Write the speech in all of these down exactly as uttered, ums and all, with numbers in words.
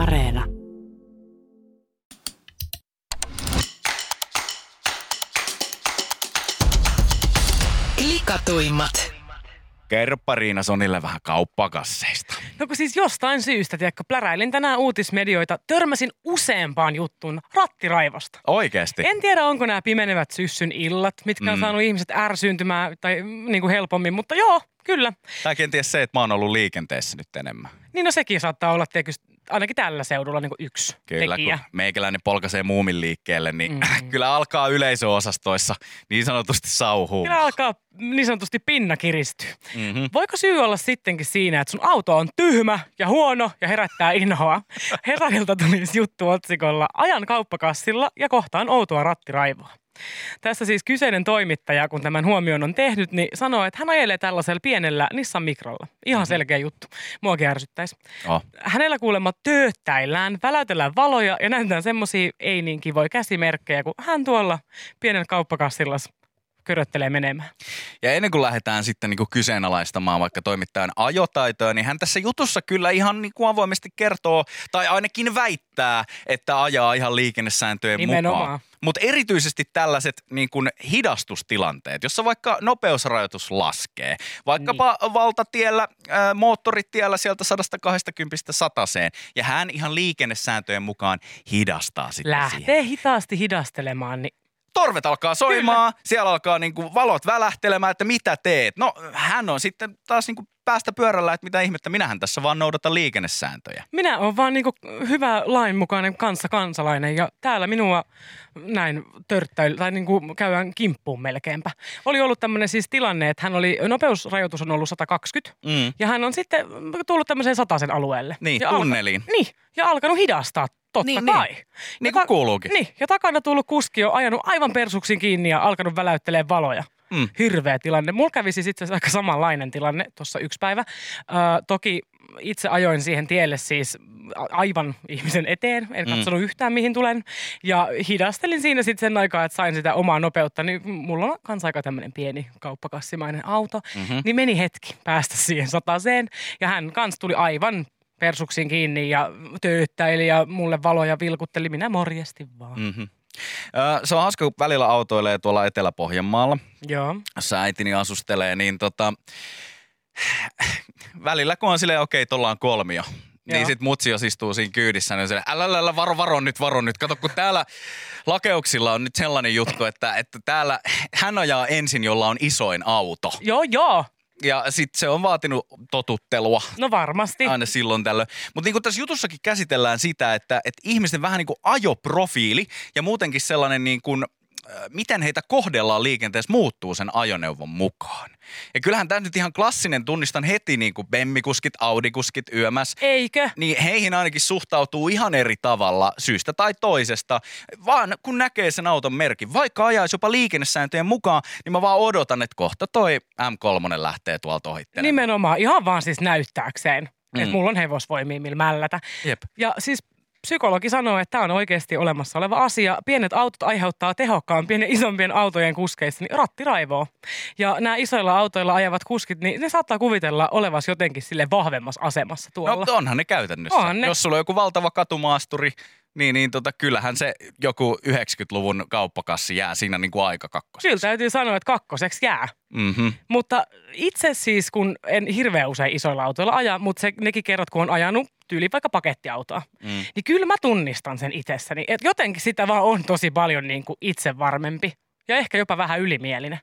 Areena. Klikatuimmat. Kerropa Riina Sonille vähän kauppakasseista. No kun siis jostain syystä, tiedätkö, pläräilin tänään uutismedioita, törmäsin useampaan juttuun rattiraivosta. Oikeesti? En tiedä, onko nämä pimenevät syssyn illat, mitkä on Mm. saanut ihmiset ärsyyntymään tai niin kuin helpommin, mutta joo, kyllä. Tai kenties se, että mä oon ollut liikenteessä nyt enemmän. Niin no sekin saattaa olla tietysti ainakin tällä seudulla niin kuin yksi Kyllä, tekijä. kun meikäläinen polkaisee muumin liikkeelle, niin Mm. kyllä alkaa yleisöosastoissa niin sanotusti sauhuu. Kyllä alkaa niin sanotusti pinna kiristyä. Mm-hmm. Voiko syy olla sittenkin siinä, että sun auto on tyhmä ja huono ja herättää inhoa? Hesarilta tuli juttu otsikolla Ajan kauppakassilla ja kohtaan outoa rattiraivoa. Tässä siis kyseinen toimittaja, kun tämän huomioon on tehnyt, niin sanoo, että hän ajelee tällaisella pienellä Nissan Microlla. Ihan selkeä juttu. Muakin ärsyttäisi. Oh. Hänellä kuulemma tööttäillään, väläytellään valoja ja näytetään semmosia ei niin kivoja käsimerkkejä, kun hän tuolla pienellä kauppakassilla köröttelee menemään. Ja ennen kuin lähdetään sitten niin kuin kyseenalaistamaan vaikka toimittajan ajotaitoja, niin hän tässä jutussa kyllä ihan niin kuin avoimesti kertoo, tai ainakin väittää, että ajaa ihan liikennesääntöjen Nimenomaan. mukaan. Mutta erityisesti tällaiset niin kuin hidastustilanteet, jossa vaikka nopeusrajoitus laskee, vaikkapa niin. valtatiellä, äh, moottoritiellä sieltä sata kaksikymmentä sataseen, ja hän ihan liikennesääntöjen mukaan hidastaa sitten Lähtee siihen. hitaasti hidastelemaan, niin Torvet alkaa soimaan, Kyllä. siellä alkaa niinku valot välähtelemään, että mitä teet. No hän on sitten taas niinku päästä pyörällä, että mitä ihmettä, minähän tässä vaan noudatan liikennesääntöjä. minä olen vaan niinku hyvä lainmukainen kanssa kansalainen ja täällä minua näin törttäily tai niinku käydään kimppuun melkeinpä. Oli ollut tämmöinen siis tilanne, että hän oli, nopeusrajoitus on ollut sata kaksikymmentä Mm. ja hän on sitten tullut tämmöiseen satasen alueelle. Niin, ja tunneliin. Alka, niin, ja alkanut hidastaa. Totta Niin, kai. niin. Ja Niin kuin kuuluukin. Niin, ja takana tullut kuski on ajanut aivan persuksin kiinni ja alkanut väläyttelee valoja. Mm. Hirveä tilanne. Mulla kävi siis itse asiassa aika samanlainen tilanne tuossa yksi päivä. Ö, toki itse ajoin siihen tielle siis aivan ihmisen eteen. En katsonut mm. yhtään mihin tulen. Ja hidastelin siinä sitten sen aikaa, että sain sitä omaa nopeutta. Niin mulla on kans aika tämmöinen pieni kauppakassimainen auto. Mm-hmm. Niin meni hetki päästä siihen sataseen. Ja hän kans tuli aivan persuksin kiinni ja tööttäili ja mulle valoja vilkutteli. Minä morjestin vaan. Mm-hmm. Ö, se on hauska, kun välillä autoilee tuolla Etelä-Pohjanmaalla, Joo. jossa äitini asustelee, niin tota, välillä kun on silleen, okei, tuolla on kolmio. Niin Joo. sit mutsi jos istuu siinä kyydissä, niin on silleen, älä, älä, älä, varo, varo nyt, varo nyt. Kato, kun täällä lakeuksilla on nyt sellainen juttu, että, että täällä hän ajaa ensin, jolla on isoin auto. Joo, joo. Ja sit se on vaatinut totuttelua. No varmasti. Aina silloin tällöin. Mutta niin kuin tässä jutussakin käsitellään sitä, että, että ihmisten vähän niin kuin ajoprofiili ja muutenkin sellainen niin kuin, äh, miten heitä kohdellaan liikenteessä muuttuu sen ajoneuvon mukaan. Ja kyllähän tämä nyt ihan klassinen, tunnistan heti niin kuin bemmikuskit, audikuskit, yömäs. Eikö? Niin heihin ainakin suhtautuu ihan eri tavalla syystä tai toisesta, vaan kun näkee sen auton merkin. Vaikka ajaisi jopa liikennesääntöjen mukaan, niin mä vaan odotan, että kohta toi M kolme lähtee tuolta ohittelemaan. Nimenomaan. Ihan vaan siis näyttääkseen, mm. että mulla on hevosvoimia millä mällätä. Jep. Ja siis psykologi sanoo, että tämä on oikeasti olemassa oleva asia. Pienet autot aiheuttaa tehokkaampien ja isompien autojen kuskeissa niin rattiraivoa. Ja nämä isoilla autoilla ajavat kuskit, niin ne saattaa kuvitella olevas jotenkin sille vahvemmassa asemassa tuolla. No onhan ne käytännössä. Onhan ne. Jos sulla on joku valtava katumaasturi, niin, niin tota, kyllähän se joku yhdeksänkymmentäluvun kauppakassi jää siinä niin kuin aika kakkoseksi. Kyllä täytyy sanoa, että kakkoseksi jää. Mm-hmm. Mutta itse siis, kun en hirveän usein isoilla autoilla aja, mutta se, nekin kerrat, kun on ajanut tyyli vaikka pakettiautoa, mm. niin kyllä mä tunnistan sen itsessäni. Että jotenkin sitä vaan on tosi paljon niin kuin itsevarmempi ja ehkä jopa vähän ylimielinen.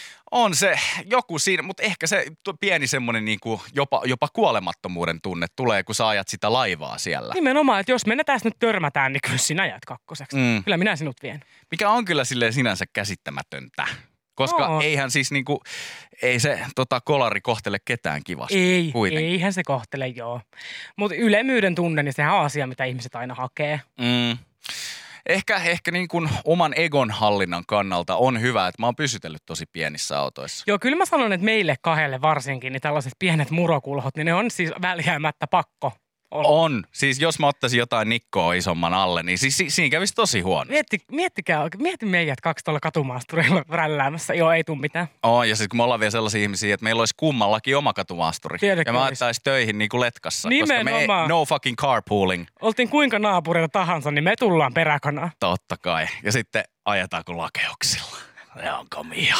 On se joku siinä, mutta ehkä se pieni semmoinen niin kuin jopa, jopa kuolemattomuuden tunne tulee, kun sä ajat sitä laivaa siellä. Nimenomaan, että jos me tässä nyt törmätään, niin kyllä sinä jäät kakkoseksi. Mm. Kyllä minä sinut vien. Mikä on kyllä silleen sinänsä käsittämätöntä. Koska no. eihän siis niinku, ei se tota, kolari kohtele ketään kivasti. Ei, kuitenkin. eihän se kohtele, joo. Mutta ylemmyyden tunne, niin sehän on asia, mitä ihmiset aina hakee. Mm. Ehkä, ehkä niin kuin oman egon hallinnan kannalta on hyvä, että mä oon pysytellyt tosi pienissä autoissa. Joo, kyllä mä sanon, että meille kahdelle varsinkin, niin tällaiset pienet murokulhot, niin ne on siis väljäämättä pakko on. On. Siis jos mä ottaisin jotain nikkoa isomman alle, niin siis si- siinä kävisi tosi huono. Mietti, miettikää oikein, mieti meidät kaksi tuolla katumaastureilla rälläämässä. Joo, ei tule mitään. Oh, ja sitten kun me ollaan vielä sellaisia ihmisiä, että meillä olisi kummallakin oma katumaasturi. Tiedätkö ja mä olisi? ajattaisin töihin niin kuin letkassa. Nimenomaan. Koska me ei, no fucking carpooling. Oltiin kuinka naapureita tahansa, niin me tullaan peräkanaa. Totta kai. Ja sitten ajetaanko lakeuksilla. Ne on komia.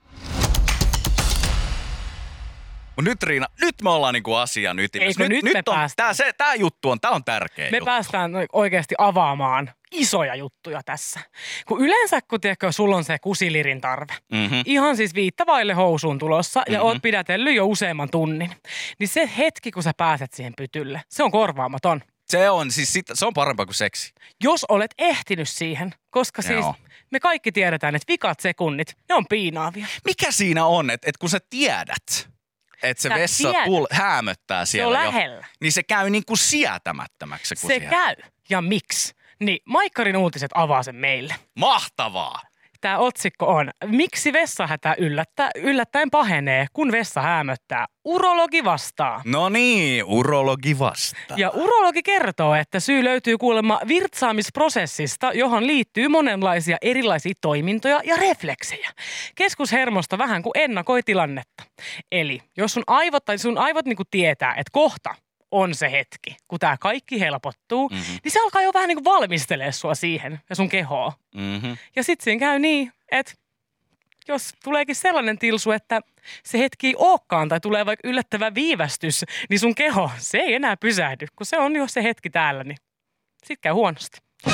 Mut nyt Riina, nyt me ollaan niinku asian ytimessä. Eikö nyt me on, päästään? tää, se, tää juttu on, tää on tärkeä Me juttu. päästään oikeasti avaamaan isoja juttuja tässä. Kun yleensä, kun tiedätkö, sulla on se kusilirin tarve. Mm-hmm. Ihan siis viittä vaille housuun tulossa ja Mhm. oot pidätellyt jo useamman tunnin. Niin se hetki, kun sä pääset siihen pytylle, se on korvaamaton. Se on siis sit, se on parempaa kuin seksi. Jos olet ehtinyt siihen, koska siis Joo. me kaikki tiedetään, että vikat sekunnit, ne on piinaavia. Mikä siinä on, että et kun sä tiedät, että se Sä vessa tiedät. pul- häämöttää Se siellä on jo, lähellä. niin se käy niinku sietämättömäksi. Kun Se siellä. käy. Ja miksi? Niin Maikkarin uutiset avaa sen meille. Mahtavaa! Tämä otsikko on, miksi vessahätä yllättä, yllättäen pahenee, kun vessa häämöttää. Urologi vastaa. No niin, urologi vastaa. Ja urologi kertoo, että syy löytyy kuulemma virtsaamisprosessista, johon liittyy monenlaisia erilaisia toimintoja ja refleksejä. Keskushermosto vähän kuin ennakoi tilannetta. Eli jos sun aivot, tai sun aivot niinku tietää, että kohta on se hetki, kun tämä kaikki helpottuu, Mm-hmm. niin se alkaa jo vähän niin kuin valmistelemaan sua siihen ja sun kehoa. Mm-hmm. Ja sitten siinä käy niin, että jos tuleekin sellainen tilsu, että se hetki ei olekaan tai tulee vaikka yllättävä viivästys, niin sun keho, se ei enää pysähdy, kun se on jo se hetki täällä, niin sit käy huonosti.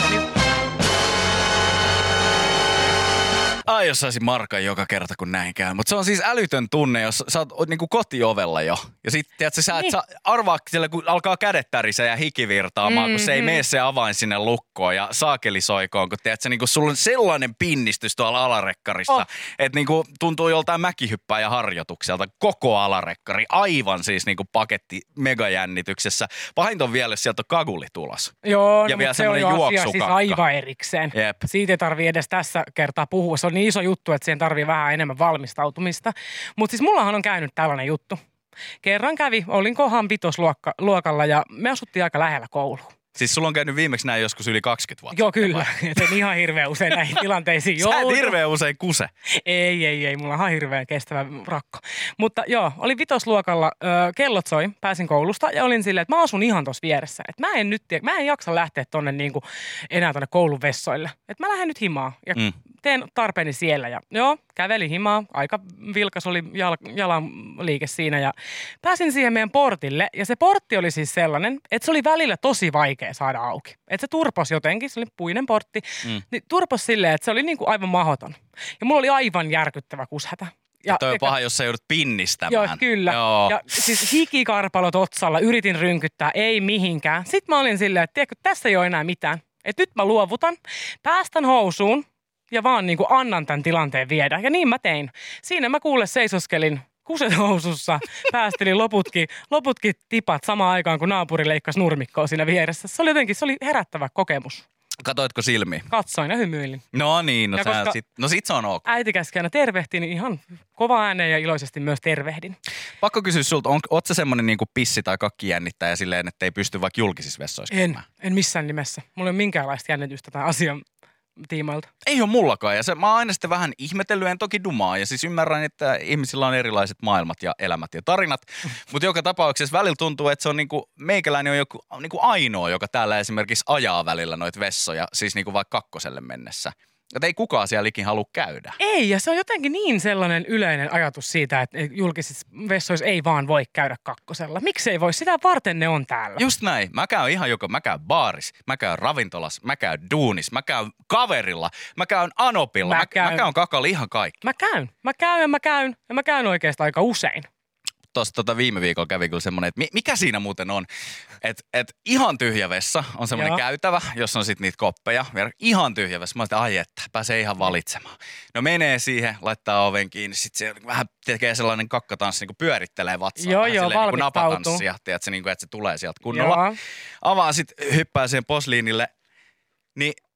Ai jos saisin markan joka kerta, kun näin käy. Mutta se on siis älytön tunne, jos sä oot niinku kotiovella jo. Ja sit tiedätkö, sä et Niin. saa arvaa siellä, kun alkaa kädet tärisee ja hiki virtaamaan, mm-hmm. kun se ei mene se avain sinne lukkoon ja saakelisoikoon. Kun tiedätkö, niinku sulla on sellainen pinnistys tuolla alarekkarissa, Oh. että niinku tuntuu joltain mäkihyppääjä harjoitukselta. Koko alarekkari, aivan siis niinku paketti megajännityksessä. Pahinta on vielä, jos sieltä on kaguli tulos. Joo, Ja no, vielä mutta se on jo semmoinen asia siis juoksukakka. aivan erikseen. Jep. Siitä ei tarvii edes tässä kertaa puhua. Se on niin iso juttu, että siihen tarvii vähän enemmän valmistautumista. Mutta siis mullahan on käynyt tällainen juttu. Kerran kävi, olin kohan vitosluokalla ja me asuttiin aika lähellä koulua. Siis sulla on käynyt viimeksi näin joskus yli kaksikymmentä vuotta. Joo, kyllä. Et en ihan hirveän usein näihin tilanteisiin Sä et joudu. hirveän usein kuse. Ei, ei, ei. Mulla on ihan hirveän kestävä rakko. Mutta joo, olin vitosluokalla, ö, kellot soi, pääsin koulusta ja olin silleen, että mä asun ihan tuossa vieressä. Että mä en nyt, tie- mä en jaksa lähteä tonne niinku enää tonne koulun vessoille. Että mä lähden nyt himaan ja Mm. teen tarpeeni siellä. Ja joo, kävelin himaa. Aika vilkas oli jal- jalan liike siinä ja pääsin siihen meidän portille. Ja se portti oli siis sellainen, että se oli välillä tosi vaikea saada auki. Että se turpos jotenkin, se oli puinen portti, Mm. niin turpos silleen, että se oli niinku aivan mahdoton. Ja mulla oli aivan järkyttävä kushätä. Ja toi on ja- paha, jos sä joudut pinnistämään. Joo, kyllä. Joo. Ja siis hikikarpalot otsalla, yritin rynkyttää, ei mihinkään. Sitten mä olin silleen, että tiedätkö, tässä ei ole enää mitään. Että nyt mä luovutan, päästän housuun ja vaan niin kuin annan tämän tilanteen viedä. Ja niin mä tein. Siinä mä kuule seisoskelin kuset housussa, päästelin loputkin, loputkin tipat samaan aikaan, kun naapuri leikkasi nurmikkoa siinä vieressä. Se oli jotenkin, se oli herättävä kokemus. Katoitko silmiin? Katsoin ja hymyilin. No niin, no, Ja sä, koska- sit, no sit se on ok. Äiti käski aina tervehtiin, niin ihan kova ääneen ja iloisesti myös tervehdin. Pakko kysyä sulta, on, oot sä semmonen niinku pissi- tai kakkijännittäjä silleen, että ei pysty vaikka julkisissa vessoissa En, käymään? en missään nimessä. Mulla ei ole minkäänlaista jännitystä tämän asian tiimoilta. Ei ole mullakaan. Ja se, mä oon aina sitten vähän ihmetellyt, en toki dumaa. Ja siis ymmärrän, että ihmisillä on erilaiset maailmat ja elämät ja tarinat. Mutta joka tapauksessa välillä tuntuu, että se on niinku, meikäläinen on joku niinku ainoa, joka täällä esimerkiksi ajaa välillä noita vessoja. Siis niinku vaikka kakkoselle mennessä. Että ei kukaan siellä ikin halua käydä. Ei, ja se on jotenkin niin sellainen yleinen ajatus siitä, että julkisissa vessoissa ei vaan voi käydä kakkosella. Miksi ei voi? Sitä varten ne on täällä. Just näin. Mä käyn ihan joko, mä käyn baaris, mä käyn ravintolas, mä käyn duunis, mä käyn kaverilla, mä käyn anopilla, Mä mä, käyn. mä käyn kakalla ihan kaikki. Mä käyn. Mä käyn ja mä käyn ja mä käyn oikeastaan aika usein. Tuossa tota viime viikolla kävi kyllä semmoinen, että mi- mikä siinä muuten on, että et ihan tyhjä vessa on semmoinen Joo. käytävä, jossa on sitten niitä koppeja. Ja ihan tyhjä vessa. Mä oon sitä, ai että, pääsee ihan valitsemaan. No menee siihen, laittaa oven kiinni, sitten se vähän tekee sellainen kakkatanssi, niin kuin pyörittelee vatsaa. Joo, vähän joo, silleen niin kuin valmistautuu. napatanssia, tiedätkö, niin kuin, että se tulee sieltä kunnolla. Joo. Avaa sitten, hyppää siihen posliinille, niin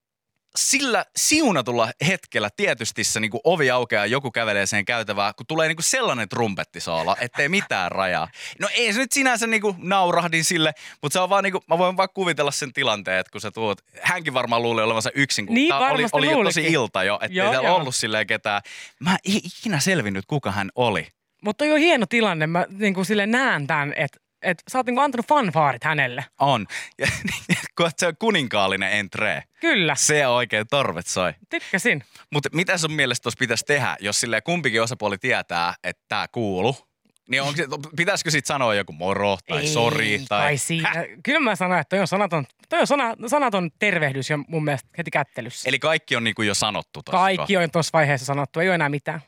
sillä siunatulla hetkellä tietysti se niin kuin ovi aukeaa ja joku kävelee sen käytävään, kun tulee niin kuin sellainen trumpettisaala, ettei mitään rajaa. No ei se nyt sinänsä niin kuin naurahdin sille, mutta se on vaan niin kuin, mä voin vaan kuvitella sen tilanteen, että kun sä tuot, hänkin varmaan luuli olevansa yksin, kun Niin, tää oli, oli jo tosi luulikin. ilta jo, ettei Joo, täällä joo. ollut silleen ketään. Mä en ikinä selvinnyt, kuka hän oli. Mutta toi on hieno tilanne. Mä niin kuin sille näen tämän, että et sä oot niin kuin antanut fanfaarit hänelle. On. Ja kun se on kuninkaallinen entree. Kyllä, Se oikein torvet soi. tykkäsin. Mutta mitä sun mielestä tuossa pitäisi tehdä, jos silleen kumpikin osapuoli tietää, että tämä kuuluu? Niin onko, pitäisikö sitten sanoa joku moro tai sori? Tai... Kai siinä. Kyllä mä sanon, että toi on sanaton, toi on sana, sanaton tervehdys jo mun mielestä heti kättelyssä. Eli kaikki on niinku jo sanottu tuossa. Kaikki on tuossa vaiheessa sanottu, ei ole enää mitään.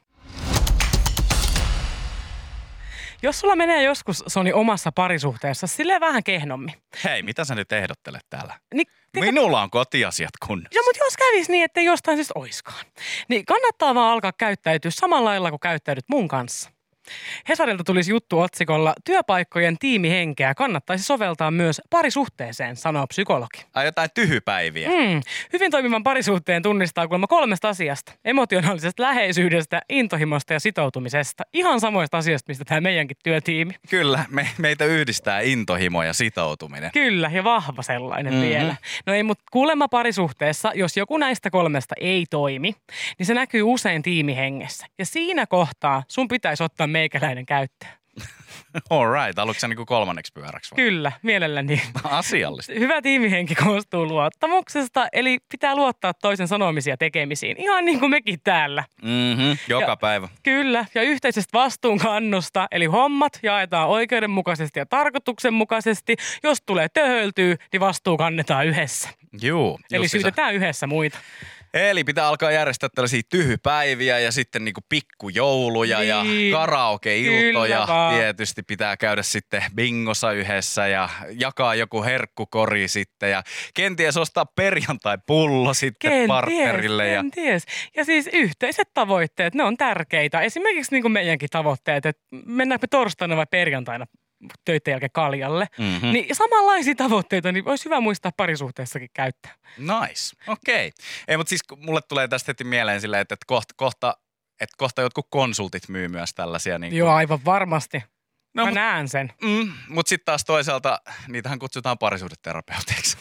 Jos sulla menee joskus, Soni, omassa parisuhteessa silleen vähän kehnommin. Hei, mitä sä nyt ehdottelet täällä? Niin, Minulla on kotiasiat kunnossa. no, mutta jos kävisi niin, ettei jostain syystä oiskaan, niin kannattaa vaan alkaa käyttäytyä samalla lailla kuin käyttäydyt mun kanssa. Hesarilta tulisi juttu otsikolla työpaikkojen tiimihenkeä kannattaisi soveltaa myös parisuhteeseen, sanoo psykologi. Ai jotain tyhypäiviä. Mm. Hyvin toimivan parisuhteen tunnistaa kuulemma kolmesta asiasta. Emotionaalisesta läheisyydestä, intohimosta ja sitoutumisesta. Ihan samoista asioista, mistä tämä meidänkin työtiimi. Kyllä, me, meitä yhdistää intohimo ja sitoutuminen. Kyllä, ja vahva sellainen Mhm. vielä. No ei, mutta kuulemma parisuhteessa, jos joku näistä kolmesta ei toimi, niin se näkyy usein tiimihengessä. Ja siinä kohtaa sun pitäisi ottaa meikäläinen käyttöön. All right, haluatko sä niinku kolmanneksi pyöräksi vai? Kyllä, mielelläni. Asiallista. Hyvä tiimihenki koostuu luottamuksesta, eli pitää luottaa toisen sanomisia tekemisiin, ihan niin kuin mekin täällä. Mhm, joka Ja- päivä. Kyllä, ja yhteisestä vastuunkannosta, eli hommat jaetaan oikeudenmukaisesti ja tarkoituksenmukaisesti. Jos tulee töhöltyä, niin vastuu kannetaan yhdessä. Juu. Eli justiinsa. syytetään yhdessä muita. Eli pitää alkaa järjestää tällaisia tyhypäiviä ja sitten niinku pikkujouluja Niin, ja karaoke-iltoja. kyllä vaan. Tietysti pitää käydä sitten bingossa yhdessä ja jakaa joku herkkukori sitten ja kenties ostaa perjantai-pullo sitten partnerille. Ja... kenties. Ja siis yhteiset tavoitteet, ne on tärkeitä. Esimerkiksi niin kuin meidänkin tavoitteet, että mennäänkö torstaina vai perjantaina töiden jälkeen kaljalle. Mm-hmm. Niin samanlaisia tavoitteita, niin olisi hyvä muistaa parisuhteessakin käyttää. Nice, okei. Okay. Ei, mutta siis kun mulle tulee tästä heti mieleen silleen, että, että kohta, kohta, että kohta jotkut konsultit myy myös tällaisia. Niin kuin... Joo, aivan varmasti. No, Mä mut, näen sen. mm, mutta sitten taas toisaalta, niitähän kutsutaan parisuhdeterapeuteiksi.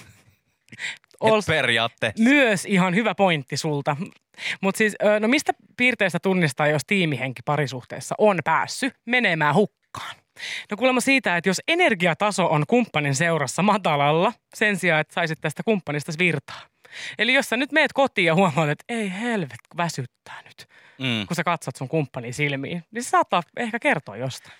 Ols- periaatteessa. Myös ihan hyvä pointti sulta. Mutta siis, ö, no mistä piirteistä tunnistaa, jos tiimihenki parisuhteessa on päässyt menemään hukkaan? No kuulemma siitä, että jos energiataso on kumppanin seurassa matalalla, sen sijaan, että saisit tästä kumppanista virtaa. Eli jos sä nyt meet kotiin ja huomaat, että ei helvet, väsyttää nyt, Mm. kun sä katsot sun kumppanin silmiin, niin se saattaa ehkä kertoa jostain.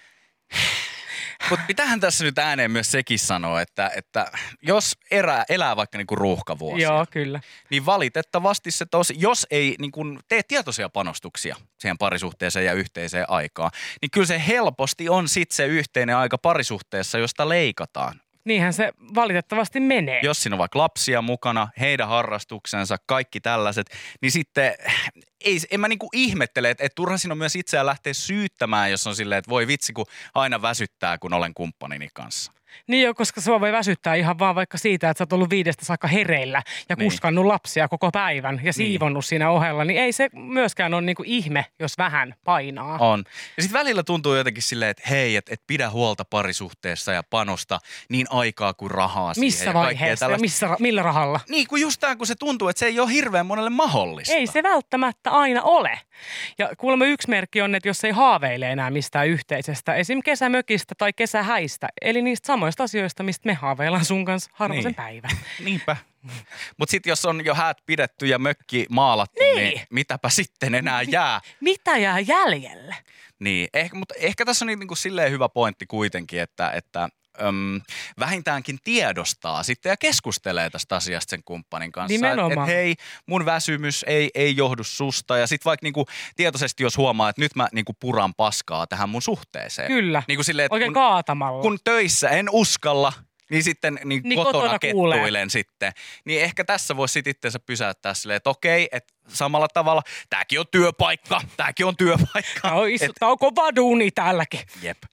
Mutta pitähän tässä nyt ääneen myös sekin sanoa, että, että jos erää, elää vaikka niinku ruuhkavuosia, Joo, kyllä. niin valitettavasti se tosi, jos ei niinku tee tietoisia panostuksia siihen parisuhteeseen ja yhteiseen aikaan, niin kyllä se helposti on sitten se yhteinen aika parisuhteessa, josta leikataan. Niinhän se valitettavasti menee. Jos siinä on vaikka lapsia mukana, heidän harrastuksensa, kaikki tällaiset, niin sitten ei, en mä niinku ihmettele, että et turha siinä on myös itseään lähteä syyttämään, jos on silleen, että voi vitsi, kun aina väsyttää, kun olen kumppanini kanssa. Niin jo, koska sua voi väsyttää ihan vaan vaikka siitä, että sä oot ollut viidestä saakka hereillä ja Niin. kuskannut lapsia koko päivän ja siivonnut siinä ohella, niin ei se myöskään ole niinku ihme, jos vähän painaa. On. Ja sitten välillä tuntuu jotenkin silleen, että hei, että et pidä huolta parisuhteessa ja panosta niin aikaa kuin rahaa siihen. Missä ja kaikkea vaiheessa ja tällaista. missä, ra- millä rahalla? Niin kuin just tämä, kun se tuntuu, että se ei ole hirveän monelle mahdollista. Ei se välttämättä aina ole. Ja kuulemma yksi merkki on, että jos ei haaveile enää mistään yhteisestä, esim. Kesämökistä tai kesähäistä, eli niistä samoista asioista, mistä me haaveillaan sun kanssa harvoisen Niin. päivän. Niinpä. Mutta sitten jos on jo häät pidetty ja mökki maalattu, niin, Niin. niin mitäpä sitten enää jää. Mitä jää jäljelle? Niin, ehkä, mutta ehkä tässä on niin kuin silleen hyvä pointti kuitenkin, että, että öm, vähintäänkin tiedostaa sitten ja keskustelee tästä asiasta sen kumppanin kanssa. Nimenomaan. Että et, hei, mun väsymys ei, ei johdu susta. Ja sitten vaikka niinku tietoisesti jos huomaa, että nyt mä niinku puran paskaa tähän mun suhteeseen. Kyllä. Niinku silleen, että Oikein kun, kaatamalla. kun töissä en uskalla, niin sitten niin Niin kotona, kotona kuulee. kettuilen sitten. Niin ehkä tässä voisi sitten itseensä pysäyttää silleen, että okei, että samalla tavalla, tääkin on työpaikka, tääkin on työpaikka. Tää on, istu, Et, tää on kova duuni täälläkin. jep.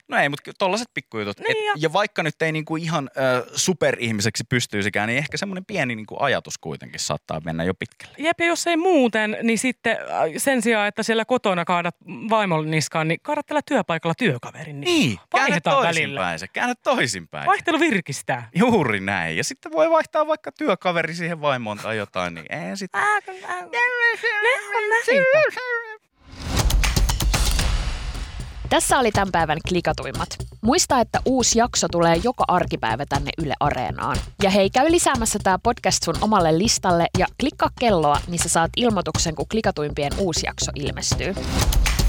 No ei, mutta tollaset pikkujutut. Niin Et, ja- ja vaikka nyt ei niinku ihan ö, superihmiseksi pystyisikään, niin ehkä semmoinen pieni niinku ajatus kuitenkin saattaa mennä jo pitkälle. Jep, ja jos ei muuten, niin sitten äh, sen sijaan, että siellä kotona kaadat vaimon niskaan, niin kaadat tällä työpaikalla työkaverin niskaan. Niin, käännä Vaihdetaan välillä. toisinpäin se, käännä toisinpäin. Vaihtelu virkistää. Juuri näin. Ja sitten voi vaihtaa vaikka työkaveri siihen vaimoon tai jotain, niin ei sitten. Ää, kun, ää, ne on näitä. Tässä oli tämän päivän Klikatuimmat. Muista, että uusi jakso tulee joka arkipäivä tänne Yle Areenaan. Ja hei, käy lisäämässä tää podcast sun omalle listalle ja klikkaa kelloa, niin sä saat ilmoituksen, kun Klikatuimpien uusi jakso ilmestyy.